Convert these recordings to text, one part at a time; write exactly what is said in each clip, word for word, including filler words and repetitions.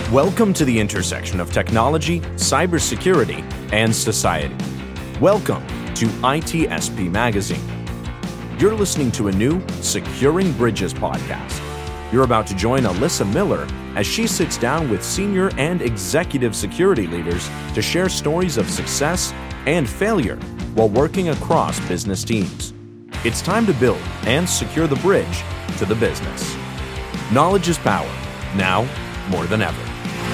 Welcome to the intersection of technology, cybersecurity, and society. Welcome to I T S P Magazine. You're listening to a new Securing Bridges podcast. You're about to join Alyssa Miller as she sits down with senior and executive security leaders to share stories of success and failure while working across business teams. It's time to build and secure the bridge to the business. Knowledge is power, now more than ever.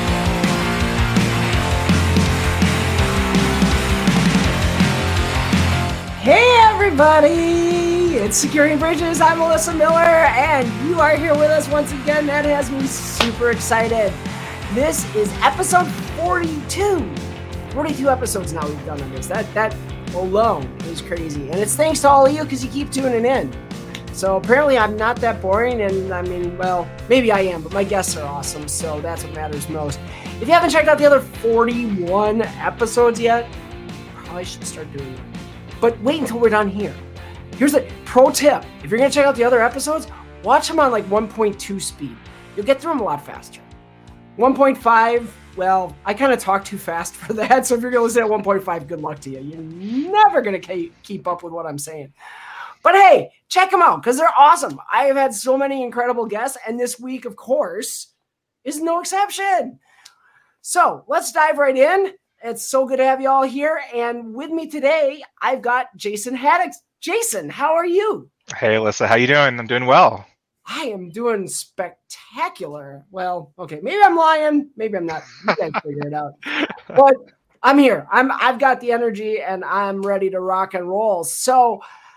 Hey everybody, it's Securing Bridges. I'm Alyssa Miller, and you are here with us once again. That has me super excited. This is episode forty-two. forty-two episodes now we've done on this. That that alone is crazy, and it's thanks to all of you because you keep tuning in. So apparently I'm not that boring, and I mean, well, maybe I am, but my guests are awesome, so that's what matters most. If you haven't checked out the other forty-one episodes yet, probably should start doing it. But wait until we're done here. Here's a pro tip. If you're going to check out the other episodes, watch them on like one point two speed. You'll get through them a lot faster. one point five, well, I kind of talk too fast for that. So if you're going to listen at one point five, good luck to you. You're never going to keep up with what I'm saying. But hey, check them out because they're awesome. I have had so many incredible guests, and this week, of course, is no exception. So let's dive right in. It's so good to have you all here. And with me today, I've got Jason Haddix. Jason, how are you? Hey, Alyssa, how you doing? I'm doing well. I am doing spectacular. Well, okay, maybe I'm lying. Maybe I'm not. You guys figure it out. But I'm here. I'm, I've got the energy, and I'm ready to rock and roll. So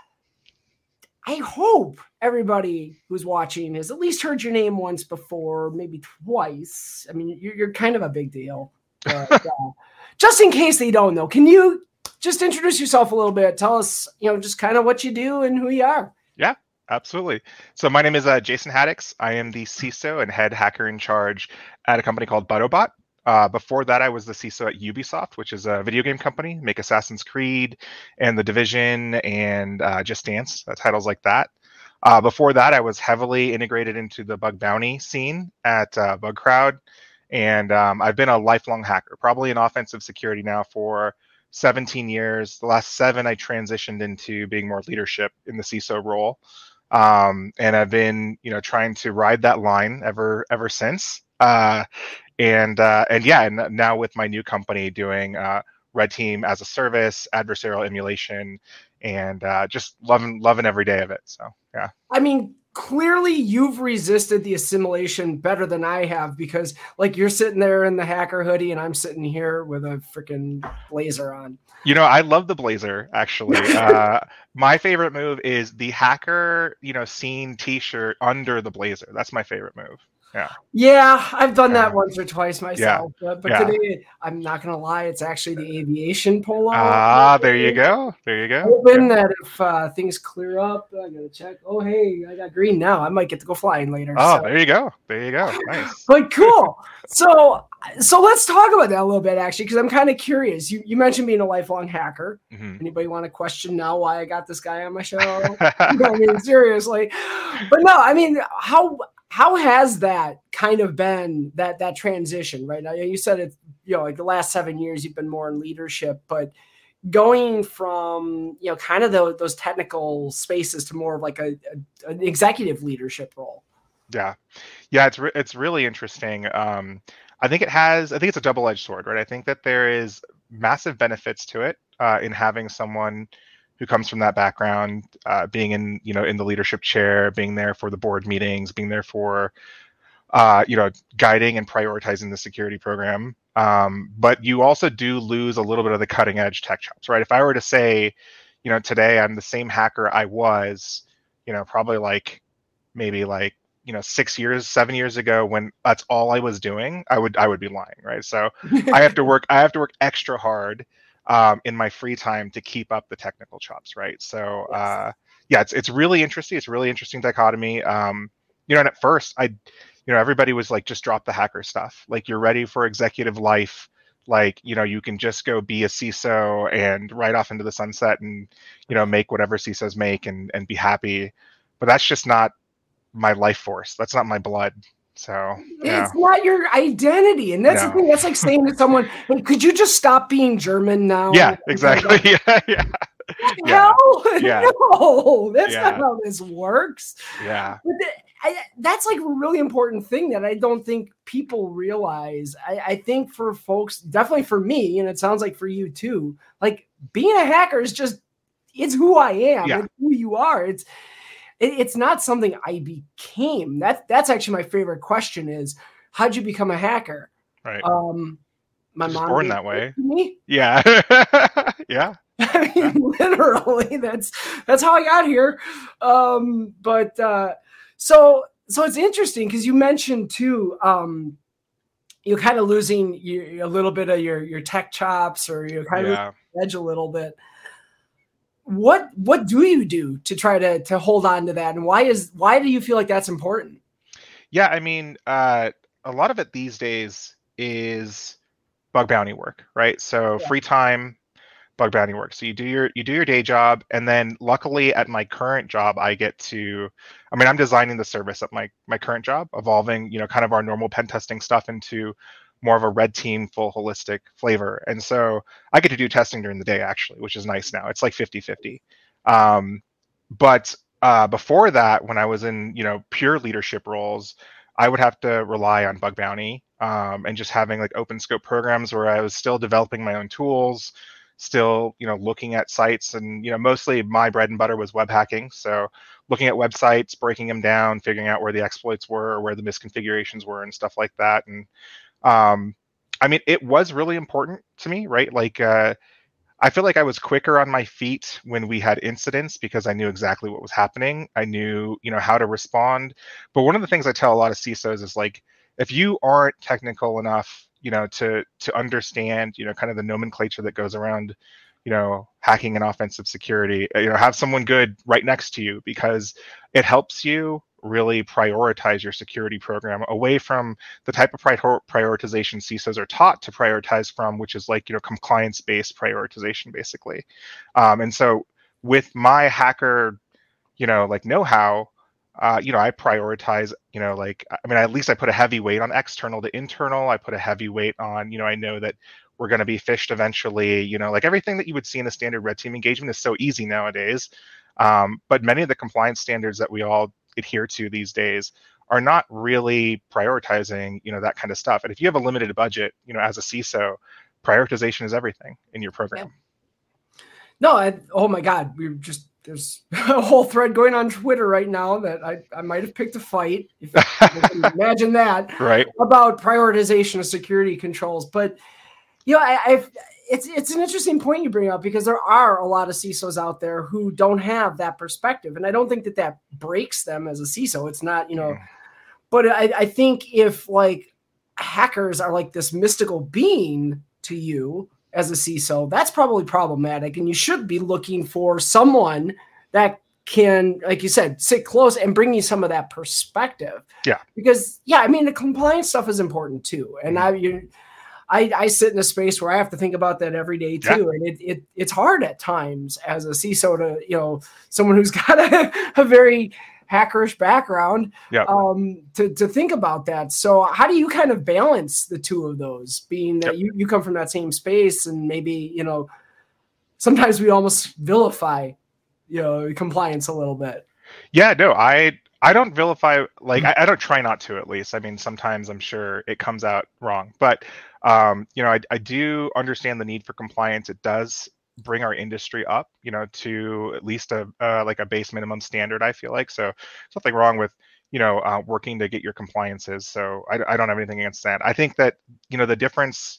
I hope everybody who's watching has at least heard your name once before, maybe twice. I mean, you're, you're kind of a big deal. But, uh, just in case they don't know, can you just introduce yourself a little bit? Tell us, you know, just kind of what you do and who you are. Yeah, absolutely. So my name is uh, Jason Haddix. I am the C I S O and head hacker in charge at a company called Buttobot. Uh, before that, I was the C I S O at Ubisoft, which is a video game company, make Assassin's Creed and The Division and uh, Just Dance, uh, titles like that. Uh, before that, I was heavily integrated into the bug bounty scene at uh, BugCrowd. And um, I've been a lifelong hacker, probably in offensive security now for seventeen years. The last seven, I transitioned into being more leadership in the C I S O role. Um, and I've been, you know, trying to ride that line ever ever since. Uh, and uh, and yeah, and now with my new company doing uh, Red Team as a service, adversarial emulation, and uh, just loving loving every day of it. So yeah. I mean, clearly you've resisted the assimilation better than I have, because like you're sitting there in the hacker hoodie and I'm sitting here with a freaking blazer on. You know, I love the blazer, actually. uh, my favorite move is the hacker, you know, scene t-shirt under the blazer. That's my favorite move. Yeah. Yeah, I've done that uh, once or twice myself. Yeah. But, but yeah. today, I'm not going to lie, it's actually the aviation polo. Ah, there you go. There you go. Hoping yeah. that if uh, things clear up, I got to check. Oh, hey, I got green now. I might get to go flying later. Oh, so. there you go. There you go. Nice. But cool. So, so let's talk about that a little bit, actually, because I'm kind of curious. You you mentioned being a lifelong hacker. Mm-hmm. Anybody want to question now why I got this guy on my show? I mean, seriously. But no, I mean, how... How has that kind of been, that that transition, right? Now, you said it, you know, like the last seven years you've been more in leadership, but going from, you know, kind of the, those technical spaces to more of like a, a an executive leadership role. Yeah, yeah, it's re- it's really interesting. Um, I think it has. I think it's a double-edged sword, right? I think that there is massive benefits to it uh, in having someone who comes from that background, uh, being in, you know, in the leadership chair, being there for the board meetings, being there for, uh, you know, guiding and prioritizing the security program. Um, but you also do lose a little bit of the cutting edge tech chops, right? If I were to say, you know, today I'm the same hacker I was, you know, probably like maybe like, you know, six years, seven years ago when that's all I was doing, I would, I would be lying, right? So I have to work, I have to work extra hard Um, in my free time to keep up the technical chops, right? So, uh, yeah, it's it's really interesting. It's a really interesting dichotomy. Um, you know, and at first, I, you know, everybody was like, just drop the hacker stuff. Like, you're ready for executive life. Like, you know, you can just go be a C I S O and ride off into the sunset and, you know, make whatever C I S Os make and and be happy. But that's just not my life force. That's not my blood. So yeah, it's not your identity, and that's no. the thing. That's like saying to someone, "Hey, could you just stop being German now?" Yeah, exactly. Yeah, yeah. What the Yeah. hell? Yeah. No, that's Yeah. not how this works. Yeah. But the, I, that's like a really important thing that I don't think people realize. I, I think for folks, definitely for me, and it sounds like for you too, like being a hacker is just, it's who I am. Yeah. It's who you are. It's it, it's not something I became. That, that's actually my favorite question is, how'd you become a hacker? Right. Um, my Just mom born gave that way. it to me. Yeah. Yeah. I mean, yeah. Literally, that's that's how I got here. Um, but uh, so so it's interesting because you mentioned too, um, you're kind of losing your, a little bit of your your tech chops, or you're kind Yeah. of losing edge a little bit. What what do you do to try to to hold on to that, and why is why do you feel like that's important? Yeah, I mean, uh, a lot of it these days is bug bounty work, right? So Yeah. free time, bug bounty work. So you do your you do your day job, and then luckily at my current job, I get to, I mean, I'm designing the service at my my current job, evolving, you know, kind of our normal pen testing stuff into more of a red team full holistic flavor. And so I get to do testing during the day actually, which is nice now. It's like fifty fifty. Um, but uh, before that, when I was in, you know, pure leadership roles, I would have to rely on bug bounty um, and just having like open scope programs where I was still developing my own tools, still, you know, looking at sites, and, you know, mostly my bread and butter was web hacking. So looking at websites, breaking them down, figuring out where the exploits were, or where the misconfigurations were and stuff like that. And um, I mean, it was really important to me, right? Like, uh, I feel like I was quicker on my feet when we had incidents because I knew exactly what was happening. I knew, you know, how to respond. But one of the things I tell a lot of C I S Os is like, if you aren't technical enough, you know, to to understand, you know, kind of the nomenclature that goes around, you know, hacking and offensive security, you know, have someone good right next to you, because it helps you really prioritize your security program away from the type of prior- prioritization C I S Os are taught to prioritize from, which is like, you know, compliance-based prioritization, basically. Um, and so with my hacker, you know, like know-how, uh, you know, I prioritize, you know, like, I mean, at least I put a heavy weight on external to internal. I put a heavy weight on, you know, I know that we're going to be phished eventually, you know, like everything that you would see in a standard red team engagement is so easy nowadays. Um, but many of the compliance standards that we all adhere to these days are not really prioritizing, you know, that kind of stuff. And if you have a limited budget, you know, as a C I S O, prioritization is everything in your program. Yeah. No, I, oh my God, we were just, there's a whole thread going on Twitter right now that I, I might have picked a fight, if you can imagine that, right? About prioritization of security controls. But, you know, I, I've, it's it's an interesting point you bring up, because there are a lot of C I S Os out there who don't have that perspective. And I don't think that that breaks them as a C I S O. It's not, you know, mm. but I, I think if like hackers are like this mystical being to you as a C I S O, that's probably problematic. And you should be looking for someone that can, like you said, sit close and bring you some of that perspective. Yeah. Because, yeah, I mean, the compliance stuff is important too. And I, you, I, I sit in a space where I have to think about that every day too. Yeah. And it, it it's hard at times as a C I S O to, you know, someone who's got a, a very hackerish background, yeah. um, to, to think about that. So how do you kind of balance the two of those, being that yep. you, you come from that same space, and maybe, you know, sometimes we almost vilify, you know, compliance a little bit. Yeah, no, I, I don't vilify, like, I, I don't try not to, at least. I mean, sometimes I'm sure it comes out wrong, but, um, you know, I, I do understand the need for compliance. It does bring our industry up, you know, to at least a uh, like a base minimum standard, I feel like. So there's nothing wrong with, you know, uh, working to get your compliances. So I, I don't have anything against that. I think that, you know, the difference,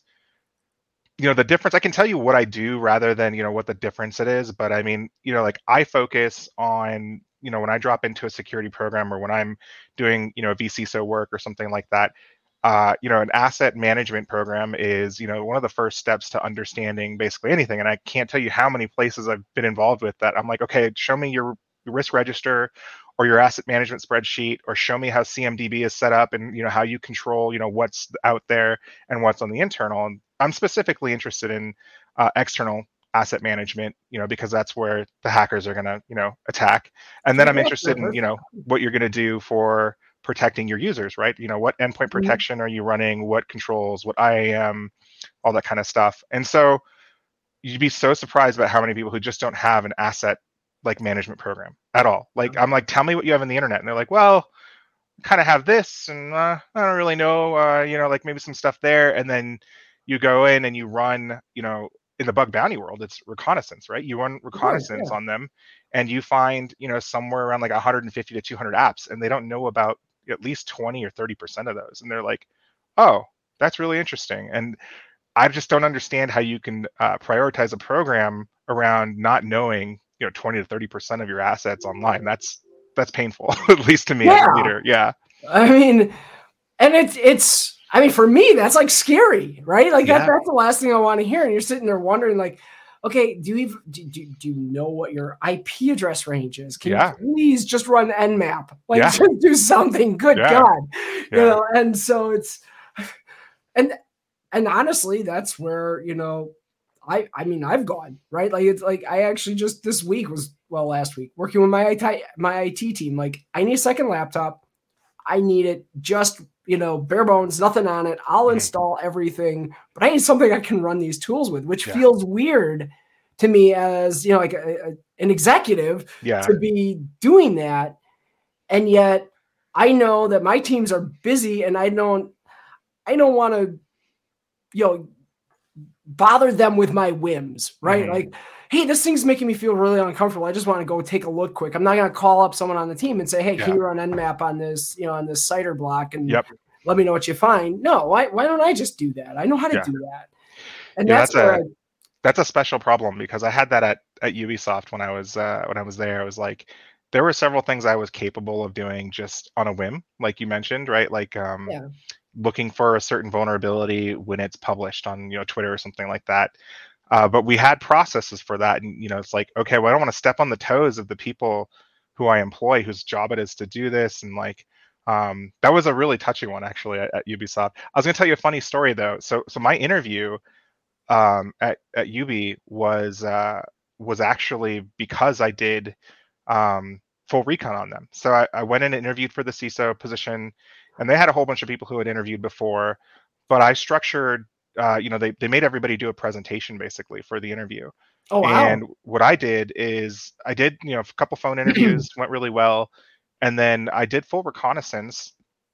you know, the difference, I can tell you what I do rather than, you know, what the difference it is. But I mean, you know, like I focus on, you know, when I drop into a security program, or when I'm doing, you know, V C I S O work or something like that, uh, you know, an asset management program is, you know, one of the first steps to understanding basically anything. And I can't tell you how many places I've been involved with that I'm like, okay, show me your risk register or your asset management spreadsheet, or show me how C M D B is set up, and, you know, how you control, you know, what's out there and what's on the internal. And I'm specifically interested in uh, external asset management, you know, because that's where the hackers are going to, you know, attack. And then I'm interested in, you know, what you're going to do for protecting your users, right? You know, what endpoint Mhm. protection are you running? What controls? What I A M? All that kind of stuff. And so you'd be so surprised about how many people who just don't have an asset like management program at all. Like I'm like, tell me what you have on the internet, and they're like, well, kind of have this, and uh, I don't really know, uh, you know, like maybe some stuff there. And then you go in and you run, you know, in the bug bounty world, it's reconnaissance, right? You run reconnaissance yeah. on them, and you find, you know, somewhere around like one hundred fifty to two hundred apps, and they don't know about at least twenty or thirty percent of those, and they're like, oh, that's really interesting. And I just don't understand how you can uh, prioritize a program around not knowing, you know, twenty to thirty percent of your assets online. That's that's painful, at least to me Yeah. as a leader. Yeah. I mean, and it's it's. I mean, for me, that's like scary, right? Like Yeah. that. That's the last thing I want to hear. And you're sitting there wondering, like, okay, do you even, do, do, do you know what your I P address range is? Can Yeah. you please just run Nmap? Like, Yeah. just do something. Good Yeah. God, you Yeah. know. And so it's, and and honestly, that's where, you know, I I mean, I've gone, right? Like it's like I actually just this week was well last week working with my I T my I T team. Like I need a second laptop. I need it just, you know, bare bones, nothing on it. I'll Mhm. install everything, but I need something I can run these tools with, which Yeah. feels weird to me as, you know, like a, a, an executive Yeah. to be doing that. And yet I know that my teams are busy and I don't, I don't want to, you know, bother them with my whims, right? Mhm. Like, hey, this thing's making me feel really uncomfortable. I just want to go take a look quick. I'm not going to call up someone on the team and say, hey, Yeah. can you run Nmap on this, you know, on this CIDR block and Yep. let me know what you find. No, why, why don't I just do that? I know how to Yeah. do that. And Yeah, that's, that's where a I, that's a special problem, because I had that at, at Ubisoft when I was uh, when I was there. I was like, there were several things I was capable of doing just on a whim, like you mentioned, right? Like um, yeah, looking for a certain vulnerability when it's published on, you know, Twitter or something like that. Uh, but we had processes for that, and you know, it's like, okay, well, I don't want to step on the toes of the people who I employ, whose job it is to do this, and like. Um, that was a really touching one, actually, at, at Ubisoft. I was going to tell you a funny story, though. So, so my interview um, at at Ubi was uh, was actually because I did um, full recon on them. So I, I went in and interviewed for the C I S O position, and they had a whole bunch of people who had interviewed before, but I structured, uh, you know, they they made everybody do a presentation basically for the interview. oh, wow. And what I did is I did, you know, a couple phone interviews, went really well, and then I did full reconnaissance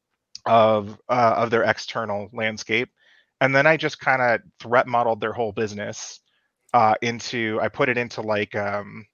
of uh, of their external landscape, and then I just kind of threat modeled their whole business uh, into. I put it into like um,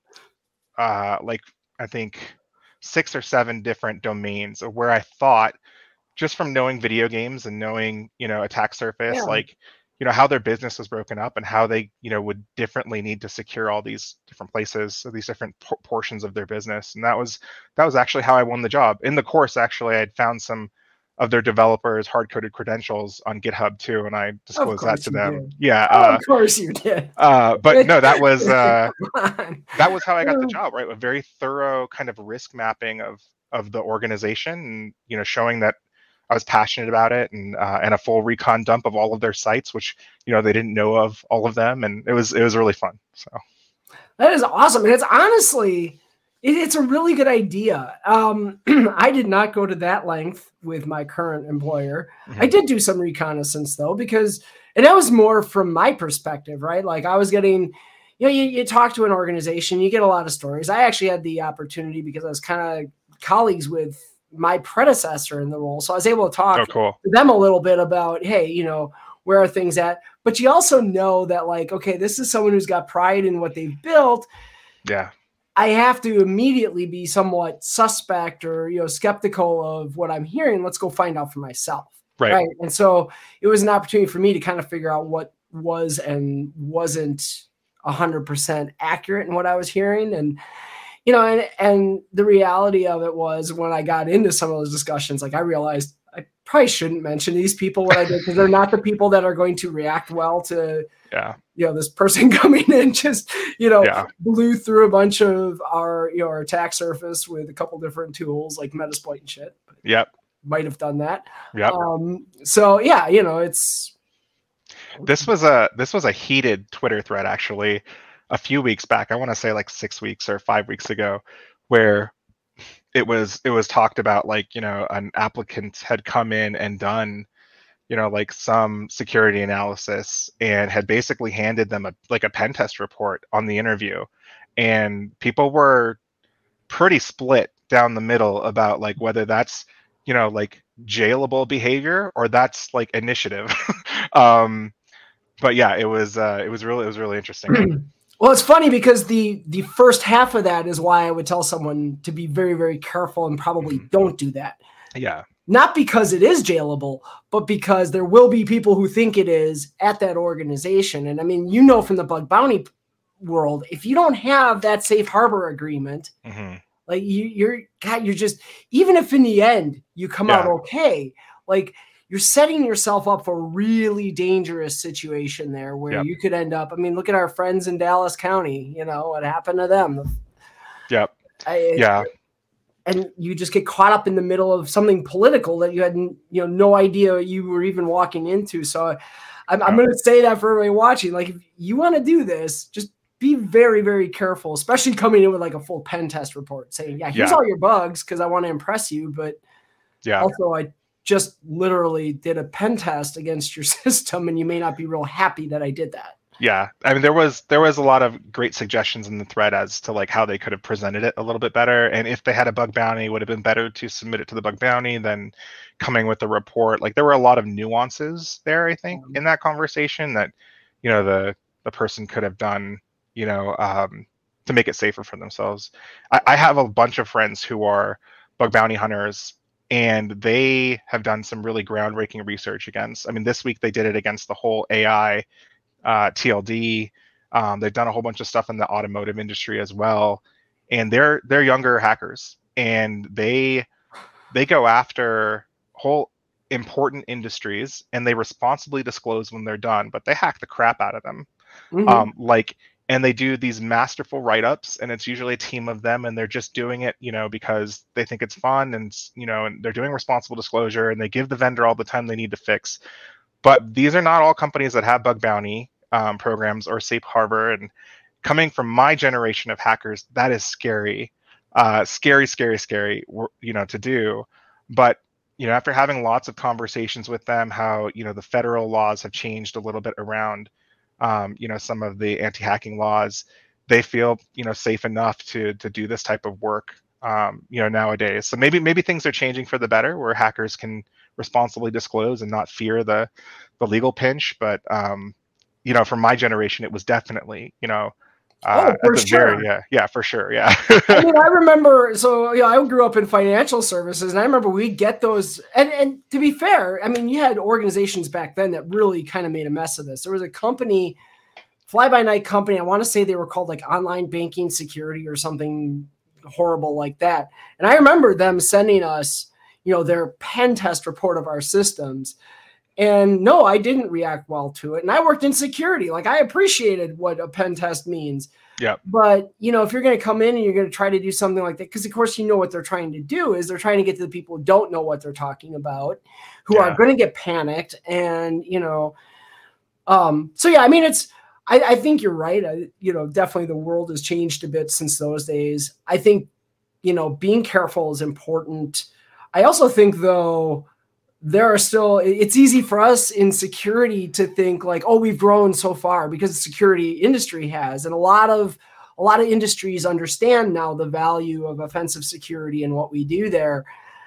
uh, like I think six or seven different domains of where I thought, just from knowing video games and knowing, you know, attack surface, Yeah. like, you know, how their business was broken up and how they, you know, would differently need to secure all these different places, or these different por- portions of their business. And that was that was actually how I won the job. In the course, actually, I had found some of their developers' hard-coded credentials on GitHub too, and I disclosed that course to you them. did. Yeah. Oh, Uh, of course you did. uh, but no, that was uh, Come on. that was how I got the job, right? A very thorough kind of risk mapping of of the organization, and you know, showing that I was passionate about it, and uh, and a full recon dump of all of their sites, which, you know, they didn't know of all of them, and it was it was really fun. So That is awesome. And it's honestly, it, it's a really good idea. Um, I did not go to that length with my current employer. mm-hmm. I did do some reconnaissance though, because, and that was more from my perspective, right? Like I was getting, you know, you, you talk to an organization, you get a lot of stories. I actually had the opportunity, because I was kind of colleagues with my predecessor in the role. So I was able to talk Oh, cool. to them a little bit about, hey, you know, where are things at? But you also know that, like, okay, this is someone who's got pride in what they've built. Yeah. I have to immediately be somewhat suspect or, you know, skeptical of what I'm hearing. Let's go find out for myself. Right. Right. And so it was an opportunity for me to kind of figure out what was and wasn't one hundred percent accurate in what I was hearing. And, you know, and, and the reality of it was, when I got into some of those discussions, like I realized I probably shouldn't mention these people what I did, because they're not the people that are going to react well to, Yeah. you know, this person coming in just, you know, Yeah. blew through a bunch of our, you know, our attack surface with a couple different tools like Metasploit and shit. Yep. Might have done that. Yep. Um, so yeah, you know, it's, This was a this was a heated Twitter thread, actually, a few weeks back. I want to say like six weeks or five weeks ago, where it was it was talked about like, you know, an applicant had come in and done, you know, like some security analysis and had basically handed them a like a pen test report on the interview, and people were pretty split down the middle about like whether that's, you know, like jailable behavior or that's like initiative. um, but yeah, it was uh, it was really it was really interesting. Well, it's funny because the the first half of that is why I would tell someone to be very, very careful and probably mm-hmm. don't do that. Yeah. Not because it is jailable, but because there will be people who think it is at that organization. And I mean, you know, from the bug bounty world, if you don't have that safe harbor agreement, mm-hmm. like you, you're, God, you're just, even if in the end you come yeah. out okay, like you're setting yourself up for a really dangerous situation there where yep. you could end up. I mean, look at our friends in Dallas County, you know, what happened to them. Yep. I, yeah. And you just get caught up in the middle of something political that you had, you know, no idea you were even walking into. So I'm, I'm going to say that for everybody watching, like, if you want to do this, just be very, very careful, especially coming in with like a full pen test report saying, yeah, here's yeah. all your bugs, 'cause I want to impress you. But yeah, also I just literally did a pen test against your system, and you may not be real happy that I did that. Yeah. I mean, there was, there was a lot of great suggestions in the thread as to like how they could have presented it a little bit better. And if they had a bug bounty, it would have been better to submit it to the bug bounty than coming with the report. Like there were a lot of nuances there, I think, in that conversation that, you know, the, the person could have done, you know, um, to make it safer for themselves. I, I have a bunch of friends who are bug bounty hunters, and they have done some really groundbreaking research against, I mean, this week they did it against the whole A I uh, T L D. Um, they've done a whole bunch of stuff in the automotive industry as well. And they're, they're younger hackers, and they, they go after whole important industries, and they responsibly disclose when they're done, but they hack the crap out of them. Mm-hmm. Um, like, and they do these masterful write-ups, and it's usually a team of them, and they're just doing it, you know, because they think it's fun, and, you know, and they're doing responsible disclosure, and they give the vendor all the time they need to fix. But these are not all companies that have bug bounty um, programs or safe harbor. And coming from my generation of hackers, that is scary, uh, scary, scary, scary, you know, to do. But, you know, after having lots of conversations with them, how, you know, the federal laws have changed a little bit around, um, you know, some of the anti-hacking laws, they feel, you know, safe enough to to do this type of work, um, you know, nowadays. So maybe maybe things are changing for the better, where hackers can responsibly disclose and not fear the the legal pinch. But um, you know, from my generation, it was definitely, you know, uh, oh, for at the sure. very, yeah, yeah, for sure, yeah. I mean, I remember, so yeah, I grew up in financial services, and I remember we get those. And and to be fair, I mean, you had organizations back then that really kind of made a mess of this. There was a company, fly-by-night company. I want to say they were called like Online Banking Security or something horrible like that. And I remember them sending us, you know, their pen test report of our systems. And no, I didn't react well to it. And I worked in security. Like, I appreciated what a pen test means. Yeah. But, you know, if you're going to come in and you're going to try to do something like that, because of course, you know, what they're trying to do is they're trying to get to the people who don't know what they're talking about, who yeah. are going to get panicked. And, you know, um, so yeah, I mean, it's, I, I think you're right. I, you know, definitely the world has changed a bit since those days. I think, you know, being careful is important. I also think, though, there are still, it's easy for us in security to think like, oh, we've grown so far because the security industry has. And a lot of, a lot of industries understand now the value of offensive security and what we do there.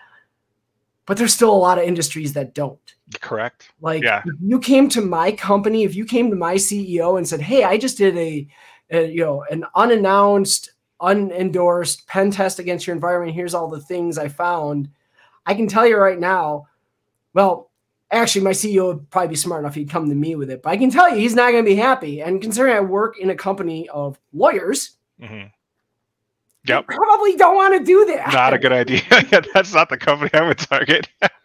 But there's still a lot of industries that don't. Correct. Like, yeah. if you came to my company, if you came to my C E O and said, hey, I just did a, a you know, an unannounced, unendorsed pen test against your environment. Here's all the things I found. I can tell you right now, well, actually, my C E O would probably be smart enough. He'd come to me with it, but I can tell you he's not going to be happy. And considering I work in a company of lawyers, mm-hmm. Yep. I probably don't want to do that. Not a good idea. Yeah, that's not the company I would target.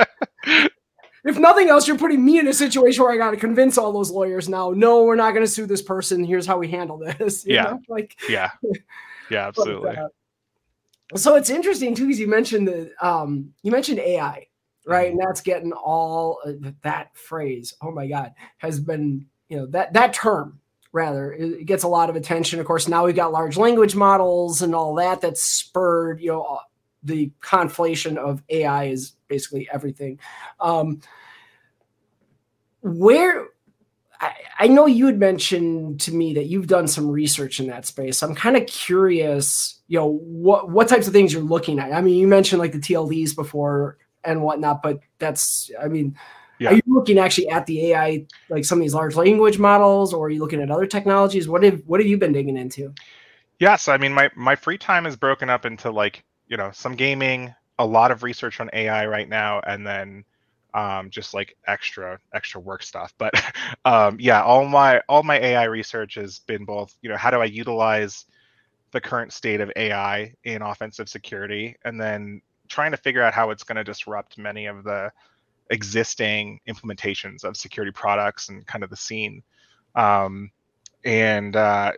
If nothing else, you're putting me in a situation where I got to convince all those lawyers now, no, we're not going to sue this person. Here's how we handle this. You yeah. know? Like, yeah. Yeah, absolutely. But, uh, so it's interesting too, because you mentioned the, um, you mentioned A I. Right. And that's getting all uh, that phrase. Oh, my God, has been, you know, that that term, rather, it gets a lot of attention. Of course, now we've got large language models and all that that's spurred, you know, the conflation of A I is basically everything. Um, where I, I know you had mentioned to me that you've done some research in that space. I'm kind of curious, you know, what what types of things you're looking at. I mean, you mentioned like the T L Ds before and whatnot, but that's, I mean, yeah. Are you looking actually at the A I, like some of these large language models, or are you looking at other technologies? What have what have you been digging into? Yes, I mean, my my free time is broken up into like, you know, some gaming, a lot of research on A I right now, and then um, just like extra extra work stuff. But um, yeah, all my all my A I research has been both, you know, how do I utilize the current state of A I in offensive security, and then trying to figure out how it's going to disrupt many of the existing implementations of security products and kind of the scene. Um, and uh,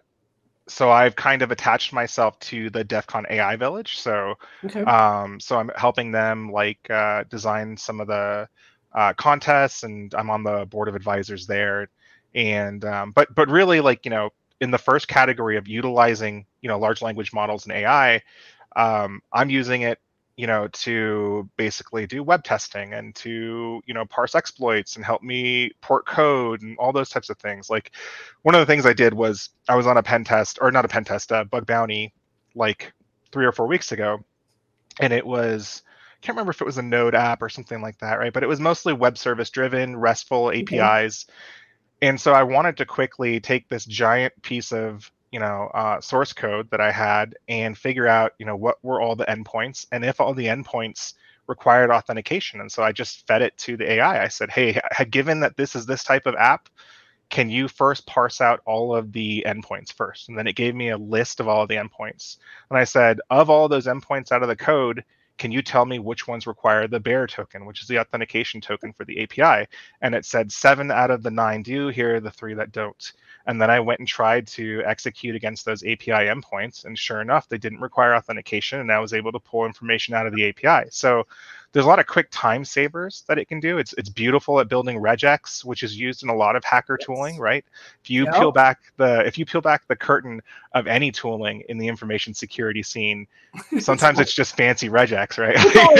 so I've kind of attached myself to the DEF CON A I Village. So, okay. um, so I'm helping them like uh, design some of the uh, contests, and I'm on the board of advisors there. And um, but but really, like, you know, in the first category of utilizing, you know, large language models and A I, um, I'm using it, you know, to basically do web testing and to, you know, parse exploits and help me port code and all those types of things. Like, one of the things I did was I was on a pen test, or not a pen test, a bug bounty, like three or four weeks ago. And it was, I can't remember if it was a Node app or something like that, right? But it was mostly web service driven, RESTful A P Is. Okay. And so I wanted to quickly take this giant piece of, you know, uh, source code that I had and figure out, you know, what were all the endpoints and if all the endpoints required authentication. And so I just fed it to the A I. I said, hey, given that this is this type of app, can you first parse out all of the endpoints first? And then it gave me a list of all of the endpoints. And I said, of all those endpoints out of the code, can you tell me which ones require the bearer token, which is the authentication token for the A P I? And it said seven out of the nine do. Here are the three that don't. And then I went and tried to execute against those A P I endpoints. And sure enough, they didn't require authentication. And I was able to pull information out of the A P I. So there's a lot of quick time savers that it can do. It's it's beautiful at building regex, which is used in a lot of hacker yes. tooling, right? If you yep. peel back the if you peel back the curtain of any tooling in the information security scene, sometimes it's just fancy regex, right?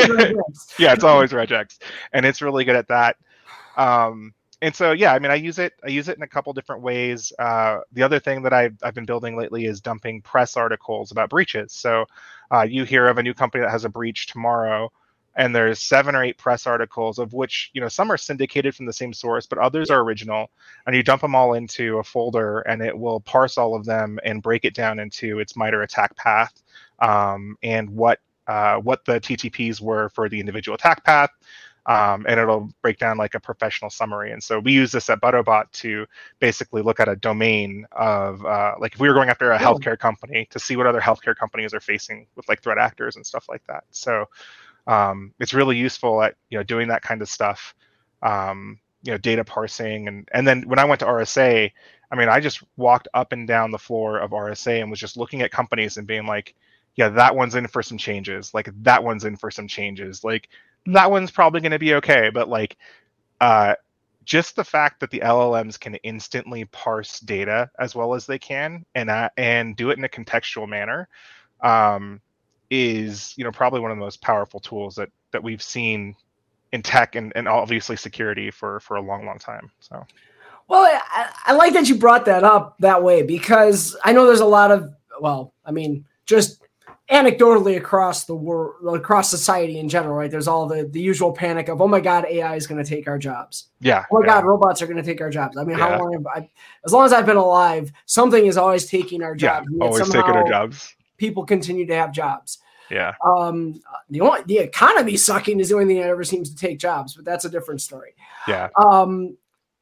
It's yeah, it's always regex, and it's really good at that. Um, and so yeah, I mean, I use it. I use it in a couple different ways. Uh, the other thing that I've I've been building lately is dumping press articles about breaches. So uh, you hear of a new company that has a breach tomorrow, and there's seven or eight press articles, of which, you know, some are syndicated from the same source, but others are original. And you dump them all into a folder, and it will parse all of them and break it down into its MITRE attack path, um, and what uh, what the T T Ps were for the individual attack path. Um, and it'll break down like a professional summary. And so we use this at ButterBot to basically look at a domain of, uh, like if we were going after a healthcare company, to see what other healthcare companies are facing with like threat actors and stuff like that. So um, it's really useful at, you know, doing that kind of stuff, um, you know, data parsing. And, and then when I went to R S A, I mean, I just walked up and down the floor of R S A and was just looking at companies and being like, yeah, that one's in for some changes. Like that one's in for some changes. Like, that one's probably going to be okay, but like uh, just the fact that the L L Ms can instantly parse data as well as they can, and uh, and do it in a contextual manner, um, is, you know, probably one of the most powerful tools that that we've seen in tech and, and obviously security for for a long, long time. So, well, I, I like that you brought that up that way, because I know there's a lot of, well, I mean, just anecdotally across the world, across society in general, right? There's all the, the usual panic of, oh my God, A I is going to take our jobs. Yeah. Oh my yeah. God, robots are going to take our jobs. I mean, yeah. how long have I, as long as I've been alive, something is always taking our jobs. Yeah, always taking our jobs. People continue to have jobs. Yeah. Um, the only, the economy sucking is the only thing that ever seems to take jobs, but that's a different story. Yeah. Um,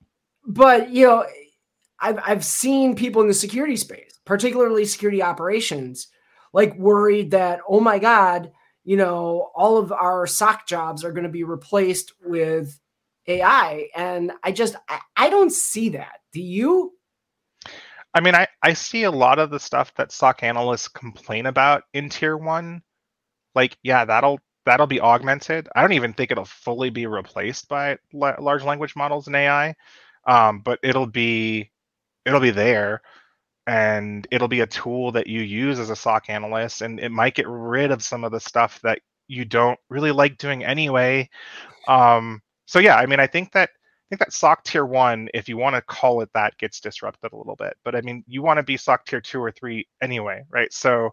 but you know, I've, I've seen people in the security space, particularly security operations, like worried that, oh my God, you know, all of our S O C jobs are going to be replaced with A I. And I just, I, I don't see that. Do you? I mean, I, I see a lot of the stuff that S O C analysts complain about in tier one. Like, yeah, that'll, that'll be augmented. I don't even think it'll fully be replaced by la- large language models and A I. Um, but it'll be, it'll be there. And it'll be a tool that you use as a S O C analyst, and it might get rid of some of the stuff that you don't really like doing anyway. Um, so yeah, I mean, I think that I think that S O C tier one, if you want to call it that, gets disrupted a little bit. But I mean, you want to be S O C tier two or three anyway, right? So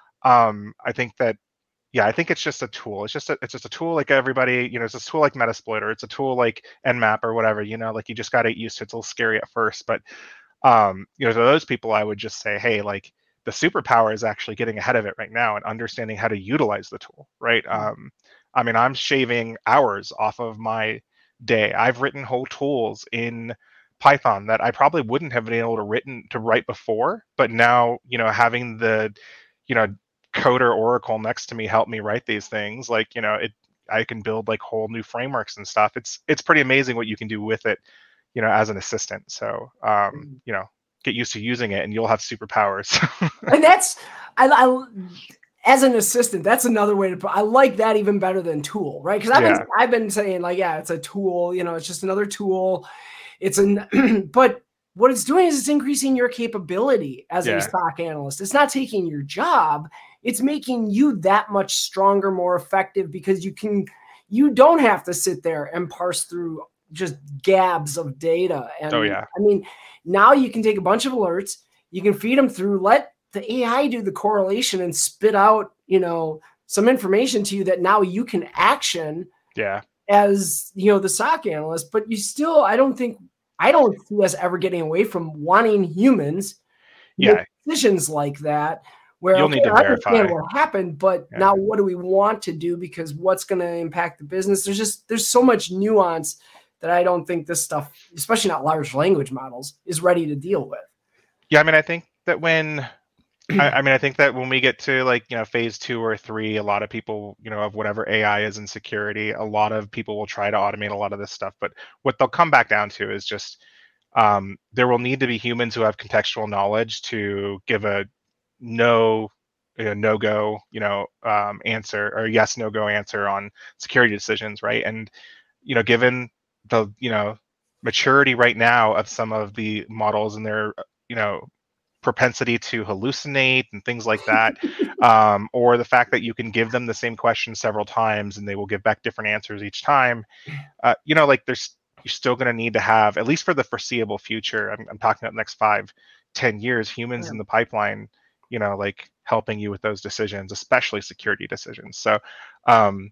um, I think that, yeah, I think it's just a tool. It's just a, it's just a tool like everybody, you know, it's a tool like Metasploit, it's a tool like Nmap or whatever, you know, like you just got to get used to it. It's a little scary at first, but um, you know, to those people, I would just say, hey, like the superpower is actually getting ahead of it right now and understanding how to utilize the tool, right? Mm-hmm. Um, I mean, I'm shaving hours off of my day. I've written whole tools in Python that I probably wouldn't have been able to written to write before, but now, you know, having the, you know, coder Oracle next to me help me write these things, like, you know, it, I can build like whole new frameworks and stuff. It's, it's pretty amazing what you can do with it, you know, as an assistant. So, um, you know, get used to using it and you'll have superpowers. And that's, I, I as an assistant, that's another way to put, I like that even better than tool, right? Because I've, yeah. been, I've been saying like, yeah, it's a tool, you know, it's just another tool. It's an, but what it's doing is it's increasing your capability as yeah. a stock analyst. It's not taking your job. It's making you that much stronger, more effective, because you can, you don't have to sit there and parse through just gabs of data. And oh yeah. I mean, now you can take a bunch of alerts, you can feed them through, let the A I do the correlation and spit out, you know, some information to you that now you can action yeah. as, you know, the S O C analyst. But you still, I don't think, I don't see us ever getting away from wanting humans yeah. make decisions like that, where you'll okay, need to I verify understand what happened, but yeah. now what do we want to do? Because what's going to impact the business? There's just, there's so much nuance that I don't think this stuff, especially not large language models, is ready to deal with. Yeah, I mean, I think that when, I, I mean, I think that when we get to like, you know, phase two or three, a lot of people, you know, of whatever A I is in security, a lot of people will try to automate a lot of this stuff. But what they'll come back down to is just, um, there will need to be humans who have contextual knowledge to give a no, you know, no go, you know, um, answer or yes, no go answer on security decisions, right? And, you know, given the, you know, maturity right now of some of the models and their, you know, propensity to hallucinate and things like that, um, or the fact that you can give them the same question several times and they will give back different answers each time, uh, you know, like there's, you're still going to need to have, at least for the foreseeable future, I'm, I'm talking about the next five, ten years, humans yeah. in the pipeline, you know, like helping you with those decisions, especially security decisions. So, um,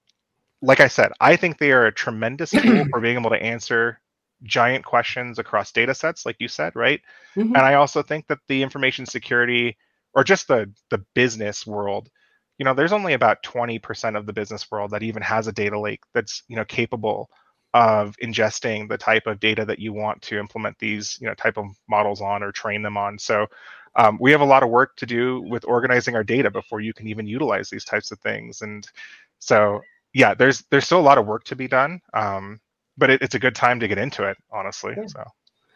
like I said, I think they are a tremendous tool for being able to answer giant questions across data sets, like you said, right? Mm-hmm. And I also think that the information security, or just the the business world, you know, there's only about twenty percent of the business world that even has a data lake that's, you know, capable of ingesting the type of data that you want to implement these, you know, type of models on or train them on. So um, we have a lot of work to do with organizing our data before you can even utilize these types of things. And so, yeah, there's there's still a lot of work to be done. Um, But it, it's a good time to get into it, honestly. Yeah. So,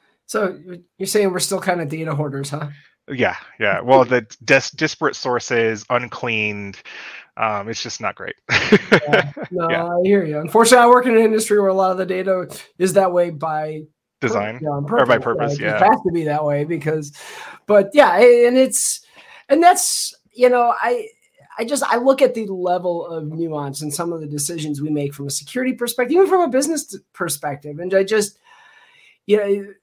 so you're saying we're still kind of data hoarders, huh? Yeah, yeah. Well, the dis- disparate sources, uncleaned, um, it's just not great. yeah. No, yeah. I hear you. Unfortunately, I work in an industry where a lot of the data is that way by design you know, or by purpose. Yeah, it has to be that way because, but yeah, and it's and that's you know I. I just, I look at the level of nuance in some of the decisions we make from a security perspective, even from a business perspective. And I just, you know,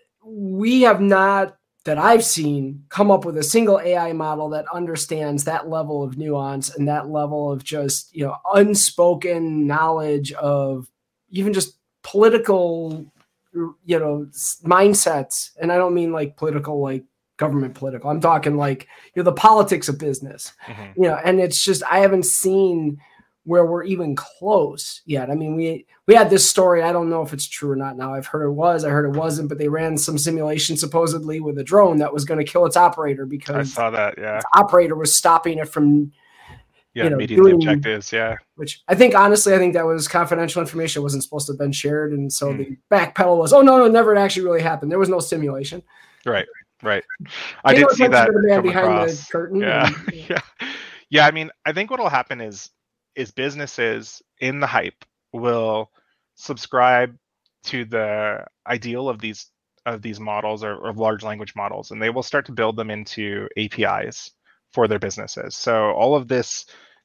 we have not, that I've seen, come up with a single A I model that understands that level of nuance and that level of just, you know, unspoken knowledge of even just political, you know, mindsets. And I don't mean like political, like, government political. I'm talking like, you know, the politics of business, mm-hmm. you know, and it's just, I haven't seen where we're even close yet. I mean, we, we had this story. I don't know if it's true or not now. I've heard it was, I heard it wasn't, but they ran some simulation supposedly with a drone that was going to kill its operator because I saw that. Yeah. Its operator was stopping it from, yeah, you know, meeting doing, the objectives. Yeah. Which I think, honestly, I think that was confidential information. It wasn't supposed to have been shared. And so mm. the backpedal was, oh no, no, never actually really happened. There was no simulation. Right. Right. I did see that the man come behind across. The curtain. Yeah. And, yeah. yeah. Yeah. I mean, I think what will happen is, is businesses in the hype will subscribe to the ideal of these, of these models or, or large language models, and they will start to build them into A P Is for their businesses. So all of this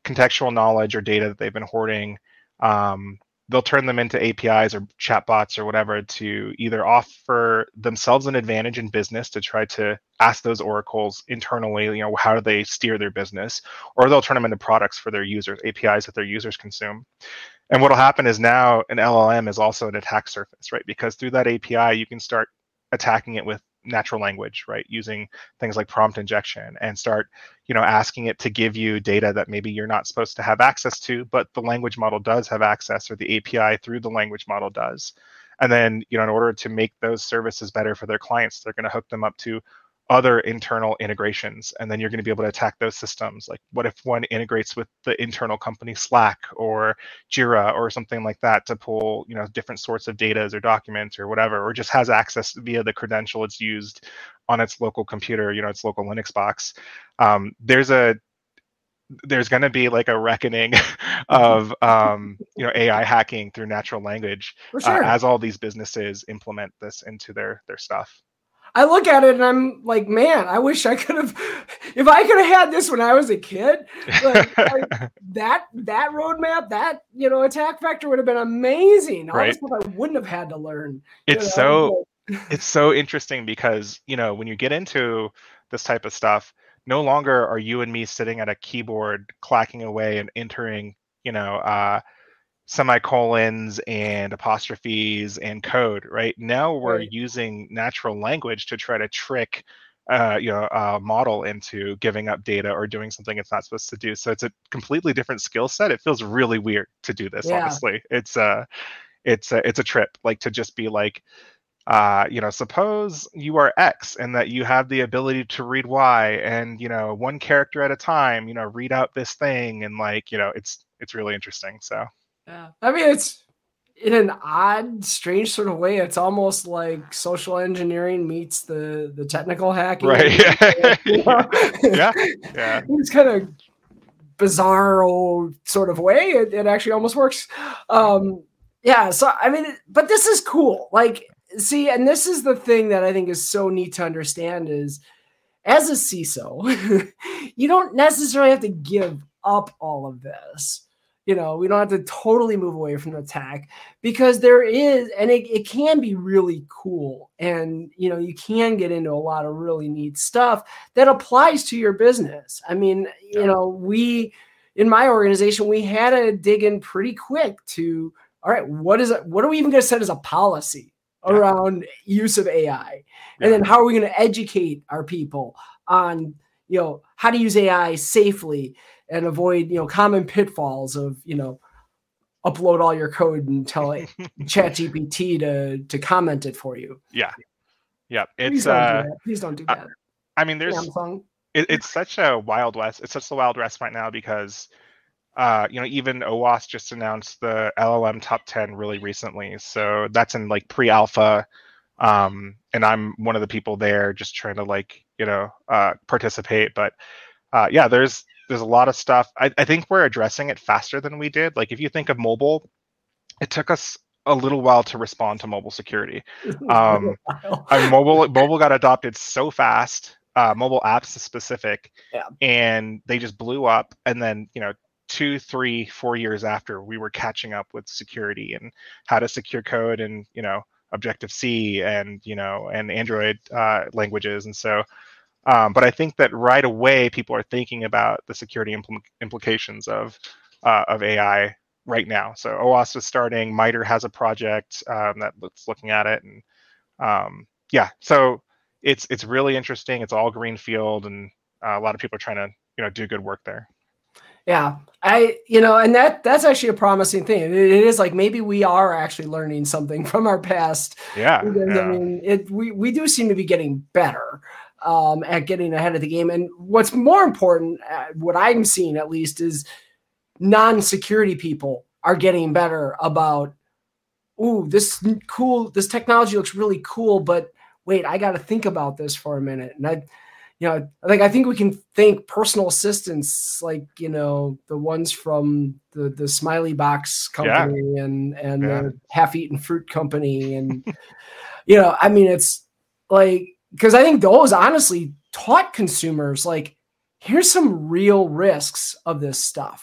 contextual knowledge or data that they've been hoarding. Um, they'll turn them into A P Is or chatbots or whatever to either offer themselves an advantage in business to try to ask those oracles internally, you know, how do they steer their business, or they'll turn them into products for their users, A P Is that their users consume. And what'll happen is now an L L M is also an attack surface, right? Because through that A P I, you can start attacking it with natural language, right? Using things like prompt injection and start, you know, asking it to give you data that maybe you're not supposed to have access to, but the language model does have access, or the A P I through the language model does. And then, you know, in order to make those services better for their clients, they're going to hook them up to other internal integrations, and then you're going to be able to attack those systems. Like, what if one integrates with the internal company Slack or Jira or something like that to pull, you know, different sorts of data or documents or whatever, or just has access via the credential it's used on its local computer, you know, its local Linux box. Um, there's a there's going to be like a reckoning of um, you know, A I hacking through natural language For sure. uh, as all these businesses implement this into their their stuff. I look at it and I'm like, man, I wish I could have, if I could have had this when I was a kid, like, like that that roadmap, that, you know, attack vector would have been amazing. All Right. the stuff I wouldn't have had to learn. It's you know? so it's so interesting because, you know, when you get into this type of stuff, no longer are you and me sitting at a keyboard clacking away and entering, you know, uh, semicolons and apostrophes and code, right? Now we're Right. using natural language to try to trick uh, you know, a model into giving up data or doing something it's not supposed to do. So it's a completely different skill set. It feels really weird to do this, Yeah. honestly. It's a, it's a, it's a trip, like to just be like, uh, you know, suppose you are X and that you have the ability to read Y, and, you know, one character at a time, you know, read out this thing, and like, you know, it's it's really interesting. So. Yeah. I mean, it's in an odd, strange sort of way. It's almost like social engineering meets the, the technical hacking. Right. You know? Yeah. Yeah. It's kind of bizarre sort of way. It, it actually almost works. Um, yeah. So, I mean, but this is cool. Like, see, and this is the thing that I think is so neat to understand is, as a C I S O, you don't necessarily have to give up all of this. You know, we don't have to totally move away from the tech, because there is, and it, it can be really cool. And, you know, you can get into a lot of really neat stuff that applies to your business. I mean, you Yeah. know, we, in my organization, we had to dig in pretty quick to, all right, what is it? What are we even going to set as a policy Yeah. around use of A I? And Yeah. then how are we going to educate our people on, you know, how to use A I safely and avoid, you know, common pitfalls of, you know, upload all your code and tell it ChatGPT to to comment it for you. Yeah. Yeah. Please It's don't uh do that. Please don't do that. I mean, there's Samsung. it, it's such a wild west. It's such the wild west right now because uh, you know, even OWASP just announced the L L M top ten really recently. So that's in like pre-alpha. Um, and I'm one of the people there just trying to like, you know, uh, participate. But uh, yeah, there's there's a lot of stuff. I, I think we're addressing it faster than we did. Like if you think of mobile, it took us a little while to respond to mobile security. Um, I, mobile mobile got adopted so fast, uh, mobile apps specific, Yeah. and they just blew up. And then, you know, two, three, four years after, we were catching up with security and how to secure code and, you know, Objective-C and, you know, and Android uh, languages. And so, um, but I think that right away, people are thinking about the security impl- implications of uh, of A I right now. So OWASP is starting. MITRE has a project um, that that's looking at it, and um, yeah, so it's it's really interesting. It's all greenfield, and uh, a lot of people are trying to, you know, do good work there. Yeah, I, you know, and that that's actually a promising thing. It, it is like maybe we are actually learning something from our past. Yeah, Because, yeah. I mean, it we we do seem to be getting better um, at getting ahead of the game. And what's more important, uh, what I'm seeing at least, is non-security people are getting better about, ooh, this cool, this technology looks really cool, but wait, I got to think about this for a minute. And I, you know, like I think we can thank personal assistants, like, you know, the ones from the the Smiley Box company yeah. and and yeah. the Half-Eaten Fruit company, and you know, I mean, it's like, because I think those honestly taught consumers like, here's some real risks of this stuff.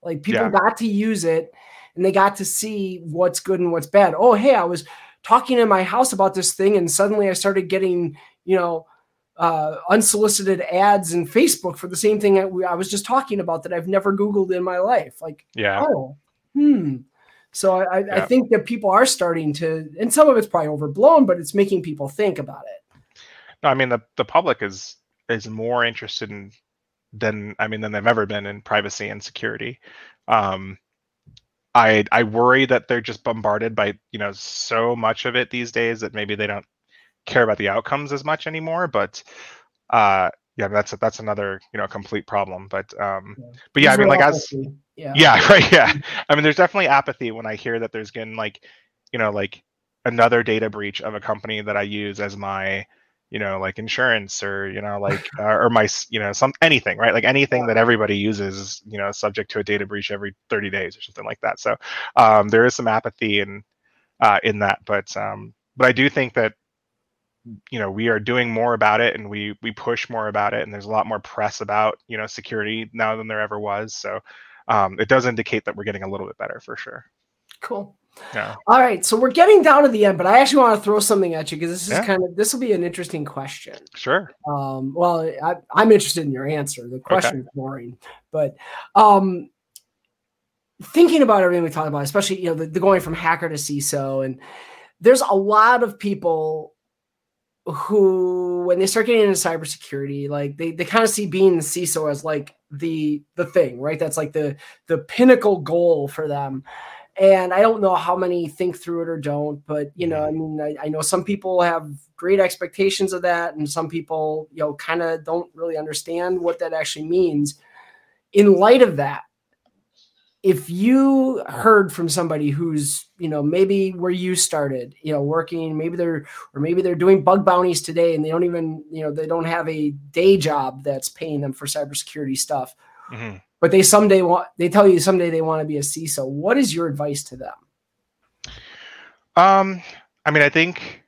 Like people Yeah. got to use it and they got to see what's good and what's bad. Oh, hey, I was talking in my house about this thing and suddenly I started getting, you know, uh, unsolicited ads in Facebook for the same thing that we, I was just talking about that I've never Googled in my life. Like, Yeah. oh, hmm. So I, Yeah. I think that people are starting to, and some of it's probably overblown, but it's making people think about it. No, I mean, the, the public is is more interested in than I mean than they've ever been in privacy and security. Um, I I worry that they're just bombarded by, you know, so much of it these days that maybe they don't care about the outcomes as much anymore. But uh, yeah, that's that's another, you know, complete problem. But um, Yeah. but yeah, I mean, like as Apathy. yeah, yeah, right, yeah. I mean, there's definitely apathy when I hear that there's getting like, you know, like another data breach of a company that I use as my, you know, like insurance or, you know, like, uh, or my, s- you know, some, anything, right? Like anything that everybody uses is, you know, subject to a data breach every thirty days or something like that. So um, there is some apathy in, uh, in that, but, um, but I do think that, you know, we are doing more about it and we, we push more about it and there's a lot more press about, you know, security now than there ever was. So um, it does indicate that we're getting a little bit better for sure. Cool. Yeah. All right, so we're getting down to the end, but I actually want to throw something at you because this is Yeah. kind of this will be an interesting question. Sure. Um, well, I, I'm interested in your answer. The question is boring, but um, thinking about everything we talked about, especially you know the, the going from hacker to C I S O, and there's a lot of people who, when they start getting into cybersecurity, like they, they kind of see being the C I S O as like the the thing, right? That's like the the pinnacle goal for them. And I don't know how many think through it or don't, but you know, I mean, I, I know some people have great expectations of that, and some people, you know, kind of don't really understand what that actually means. In light of that, if you heard from somebody who's, you know, maybe where you started, you know, working, maybe they're, or maybe they're doing bug bounties today and they don't even, you know, they don't have a day job that's paying them for cybersecurity stuff, Mm-hmm. but they someday want, they tell you someday they want to be a C I S O. What is your advice to them? Um, I mean, I think,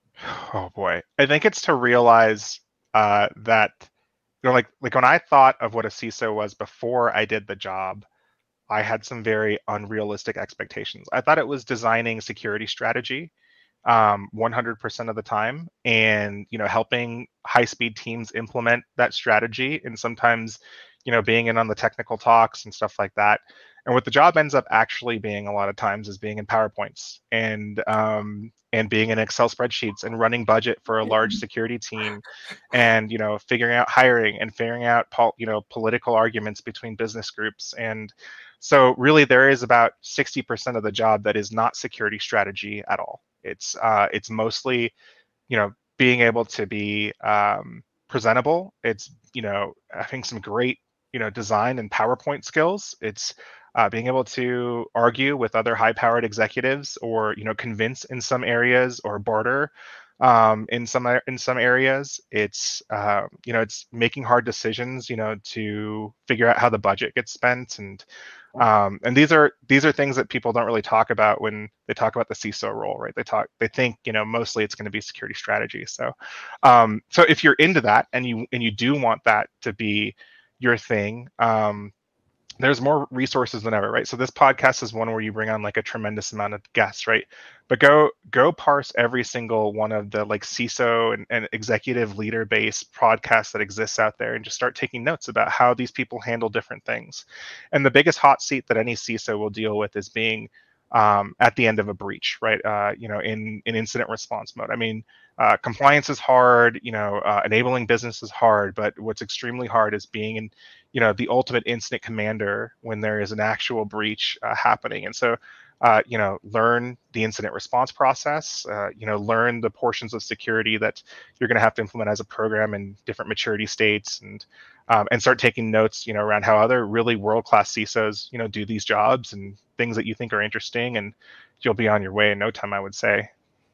oh boy, I think it's to realize uh, that, you know, like, like when I thought of what a C I S O was before I did the job, I had some very unrealistic expectations. I thought it was designing security strategy um, one hundred percent of the time and, you know, helping high-speed teams implement that strategy and sometimes, you know, being in on the technical talks and stuff like that. And what the job ends up actually being a lot of times is being in PowerPoints and um, and being in Excel spreadsheets and running budget for a large security team, and you know figuring out hiring and figuring out pol- you know political arguments between business groups. And so really there is about sixty percent of the job that is not security strategy at all. It's uh, it's mostly you know being able to be um, presentable. It's you know having some great you know design and PowerPoint skills. It's uh, being able to argue with other high-powered executives, or you know, convince in some areas, or barter um, in some in some areas. It's uh, you know, it's making hard decisions, you know, to figure out how the budget gets spent, and um, and these are these are things that people don't really talk about when they talk about the C I S O role, right? They talk, they think, you know, mostly it's going to be security strategy. So, um, so if you're into that and you and you do want that to be your thing, um, there's more resources than ever, right? So this podcast is one where you bring on like a tremendous amount of guests, right? But go go parse every single one of the like C I S O and, and executive leader based podcasts that exists out there, and just start taking notes about how these people handle different things. And the biggest hot seat that any C I S O will deal with is being um, at the end of a breach, right? Uh, you know, in in incident response mode. I mean, uh, compliance is hard. You know, uh, enabling business is hard. But what's extremely hard is being in, you know, the ultimate incident commander when there is an actual breach uh, happening. And so, uh, you know, learn the incident response process. Uh, you know, learn the portions of security that you're going to have to implement as a program in different maturity states, and um, and start taking notes, you know, around how other really world-class C I S Os, you know, do these jobs and things that you think are interesting, and you'll be on your way in no time, I would say.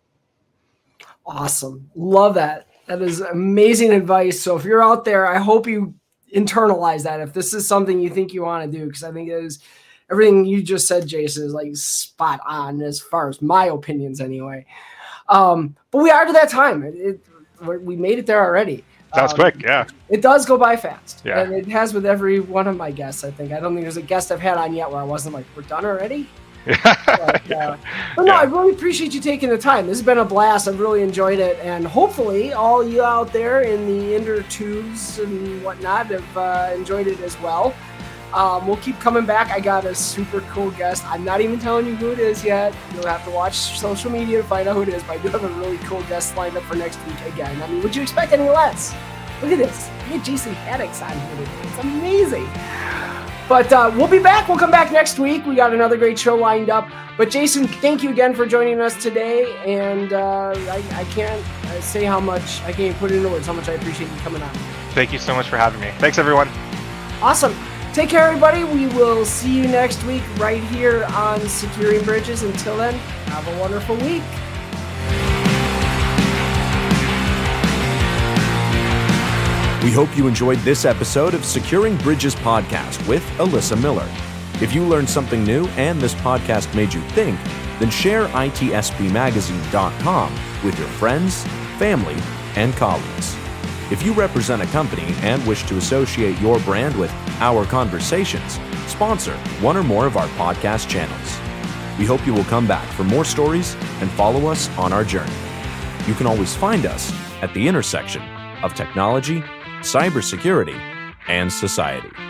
Awesome. Love that. That is amazing advice. So if you're out there, I hope you internalize that. If this is something you think you want to do, because I think it is everything you just said, Jason, is like spot on as far as my opinions anyway. Um, but we are to that time. It, it, we made it there already. That was um, quick, yeah. It does go by fast. Yeah. And it has with every one of my guests, I think. I don't think there's a guest I've had on yet where I wasn't like, we're done already? Yeah. But, uh, but no, yeah. I really appreciate you taking the time. This has been a blast. I've really enjoyed it. And hopefully all you out there in the inner tubes and whatnot have uh, enjoyed it as well. Um, we'll keep coming back. I got a super cool guest. I'm not even telling you who it is yet. You'll have to watch social media to find out who it is, but I do have a really cool guest lined up for next week again. I mean, would you expect any less? Look at this. We get Jason Haddix on here today. It's amazing. But uh, we'll be back. We'll come back next week. We got another great show lined up. But Jason, thank you again for joining us today. And uh, I, I can't say how much, I can't even put it into words how much I appreciate you coming on. Thank you so much for having me. Thanks, everyone. Awesome. Take care, everybody. We will see you next week right here on Securing Bridges. Until then, have a wonderful week. We hope you enjoyed this episode of Securing Bridges podcast with Alyssa Miller. If you learned something new and this podcast made you think, then share I T S P magazine dot com with your friends, family, and colleagues. If you represent a company and wish to associate your brand with Our Conversations, sponsor one or more of our podcast channels. We hope you will come back for more stories and follow us on our journey. You can always find us at the intersection of technology, cybersecurity, and society.